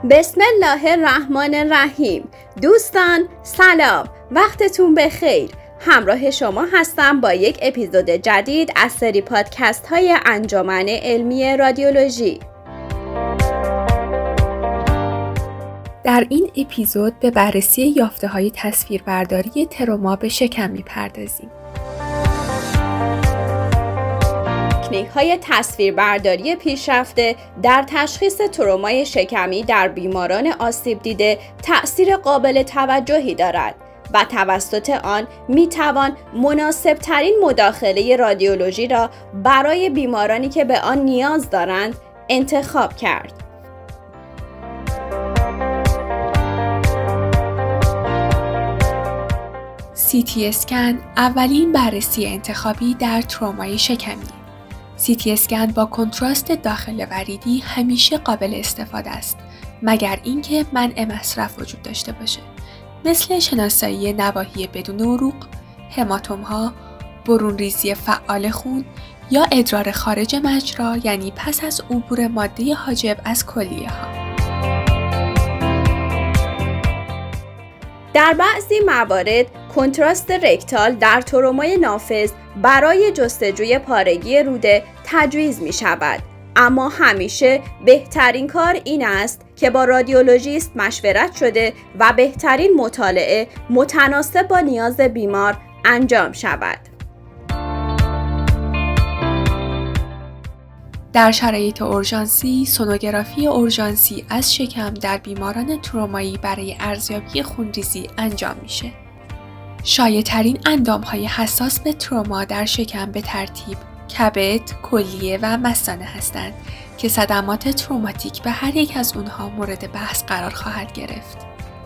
بسم الله الرحمن الرحیم. دوستان سلام، وقتتون بخیر. همراه شما هستم با یک اپیزود جدید از سری پادکست های انجمن علمی رادیولوژی. در این اپیزود به بررسی یافته‌های تصویربرداری تروما به شکم می‌پردازیم. تکنیک‌های تصویربرداری پیشرفته در تشخیص ترومای شکمی در بیماران آسیب دیده تأثیر قابل توجهی دارد و توسط آن می‌توان مناسب‌ترین مداخله رادیولوژی را برای بیمارانی که به آن نیاز دارند انتخاب کرد. CT اسکن اولین بررسی انتخابی در ترومای شکمی. CT اسکن با کنتراست داخل وریدی همیشه قابل استفاده است، مگر اینکه منع مصرف وجود داشته باشه، مثل شناسایی نواحی بدون عروق، هماتوم‌ها، برون ریزی فعال خون یا ادرار خارج مجرا، یعنی پس از عبور ماده حاجب از کلیه‌ها. در بعضی موارد کنتراست رکتال در ترومای نافذ برای جستجوی پارگی روده تجویز می شود، اما همیشه بهترین کار این است که با رادیولوژیست مشورت شده و بهترین مطالعه متناسب با نیاز بیمار انجام شود. در شرایط اورژانسی، سونوگرافی اورژانسی از شکم در بیماران ترومایی برای ارزیابی خونریزی انجام میشه. شایع‌ترین اندام‌های حساس به تروما در شکم به ترتیب کبد، کلیه و مثانه هستند که صدمات تروماتیک به هر یک از اونها مورد بحث قرار خواهد گرفت.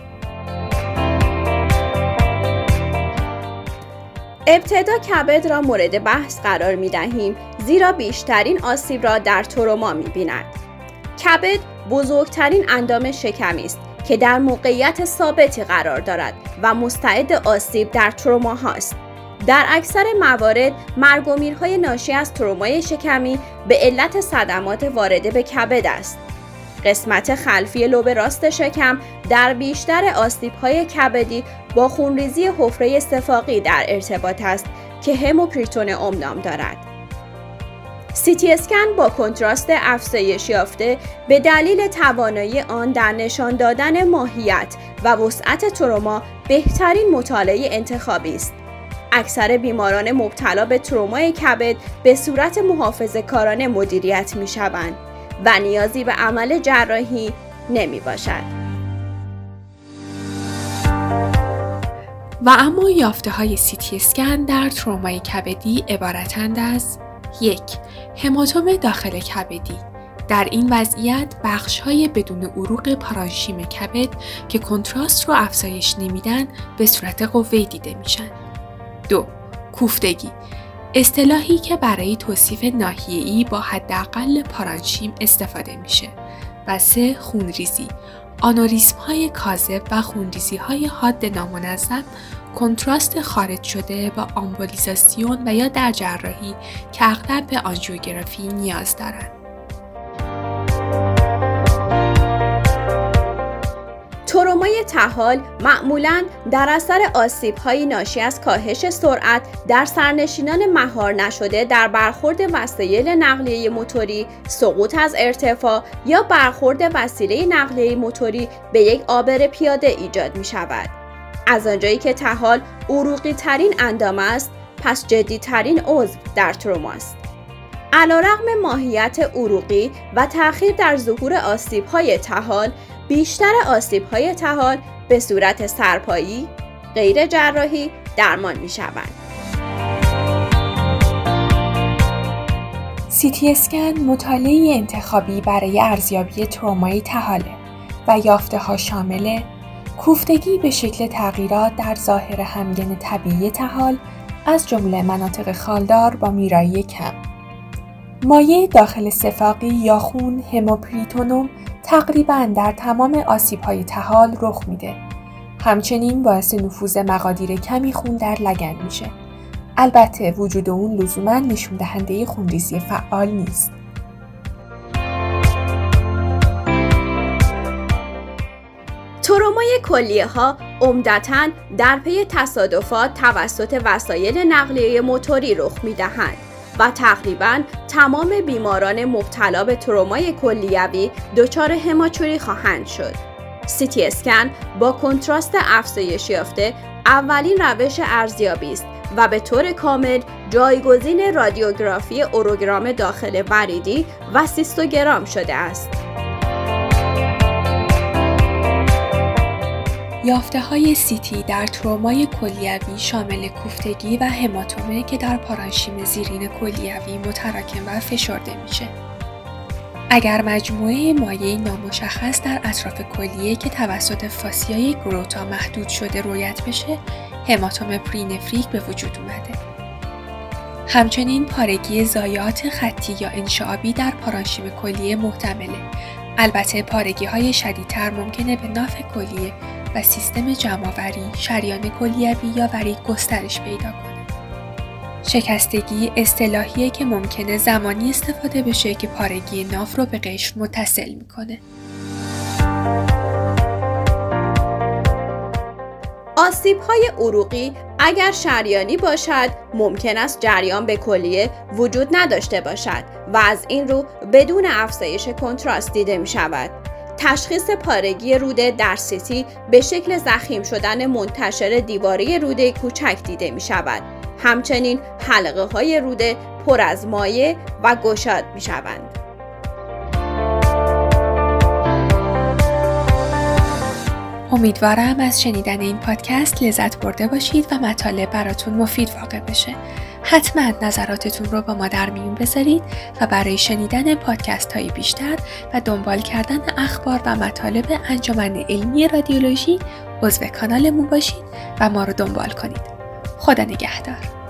ابتدا کبد را مورد بحث قرار می دهیم، زیرا بیشترین آسیب را در تروما می بیند. کبد بزرگترین اندام شکمی است که در موقعیت ثابتی قرار دارد و مستعد آسیب در تروما هاست. در اکثر موارد مرگ و میرهای ناشی از ترومای شکمی به علت صدمات وارده به کبد است. قسمت خلفی لوب راست شکم در بیشتر آسیب‌های کبدی با خونریزی حفره استفاقی در ارتباط است که هموپریتونئوم نام دارد. CT اسکن با کنتراست افزایش یافته به دلیل توانایی آن در نشان دادن ماهیت و وسعت تروما بهترین مطالعه انتخابی است. اکثر بیماران مبتلا به ترومای کبد به صورت محافظه‌کارانه مدیریت می‌شوند و نیازی به عمل جراحی نمی باشد. و اما یافته‌های CT اسکن در ترومای کبدی عبارتند از 1. هماتوم داخل کبدی. در این وضعیت بخش‌های بدون عروق پارانشیم کبد که کنتراست رو افزایش نمیدن به صورت قوه‌ای دیده میشن. 2. کوفتگی. اصطلاحی که برای توصیف ناحیه‌ای با حداقل پارانشیم استفاده میشه. و 3. خونریزی. آنوریسم‌های کاذب و خونریزی‌های حاد نامنظم کنتراست خارج شده با آمبولیزاسیون و یا در جراحی که اغلب به آنژیوگرافی نیاز دارند. ترومای طحال معمولاً در اثر آسیب‌های ناشی از کاهش سرعت در سرنشینان مهار نشده در برخورد وسایل نقلیه موتوری، سقوط از ارتفاع یا برخورد وسیله نقلیه موتوری به یک عابر پیاده ایجاد می‌شود. از آنجایی که طحال عروقی ترین اندام است، پس جدی ترین عضو در تروما است. علیرغم ماهیت عروقی و تأخیر در ظهور آسیب‌های طحال، بیشتر آسیب‌های طحال به صورت سرپایی، غیر جراحی درمان می‌شوند. CT اسکن مطالعه انتخابی برای ارزیابی ترومای طحاله و یافته‌ها شامل کوفتگی به شکل تغییرات در ظاهر همگن طبیعی طحال از جمله مناطق خالدار با میرایی کم. مایع داخل سفاقی یا خون هموپریتونوم تقریباً در تمام آسیب‌های طحال رخ میده. همچنین باعث نفوذ مقادیر کمی خون در لگن میشه. البته وجود اون لزوماً نشون دهنده خونریزی فعال نیست. ترومای کلیه ها عمدتاً در پی تصادفات توسط وسایل نقلیه موتوری رخ می‌دهند و تقریباً تمام بیماران مبتلا به ترومای کلیوی دچار هماچوری خواهند شد. سیتی اسکن با کنتراست افزایش یافته اولین روش ارزیابی است و به طور کامل جایگزین رادیوگرافی اوروگرام داخل وریدی و سیستوگرام شده است. یافته‌های سیتی در ترومای کلیوی شامل کوفتگی و هماتومه که در پارانشیم زیرین کلیوی متراکم و فشرده میشه. اگر مجموعه مایع نامشخص در اطراف کلیه که توسط فاسیای گروتا محدود شده رویت بشه، هماتوم پرینفریک به وجود اومده. همچنین پارگی ضایعات خطی یا انشعابی در پارانشیم کلیه محتمله. البته پارگی‌های شدیدتر ممکنه به ناف کلیه و سیستم جمع‌آوری، شریان کلیوی یا ورید گسترش پیدا کنه. شکستگی اصطلاحیه که ممکنه زمانی استفاده بشه که پارگی ناف رو به قشر متصل میکنه. آسیب‌های عروقی اگر شریانی باشد ممکن است جریان به کلیه وجود نداشته باشد و از این رو بدون افزایش کنتراست دیده می شود. تشخیص پارگی روده در سیتی به شکل ضخیم شدن منتشر دیواره روده کوچک دیده می شود. همچنین حلقه های روده پر از مایع و گشاد می شوند. امیدوارم از شنیدن این پادکست لذت برده باشید و مطالب براتون مفید واقع بشه. حتما نظراتتون رو با ما در میون بذارید و برای شنیدن پادکست های بیشتر و دنبال کردن اخبار و مطالب انجمن علمی رادیولوژی عضو کانالمون باشید و ما رو دنبال کنید. خدا نگهدار.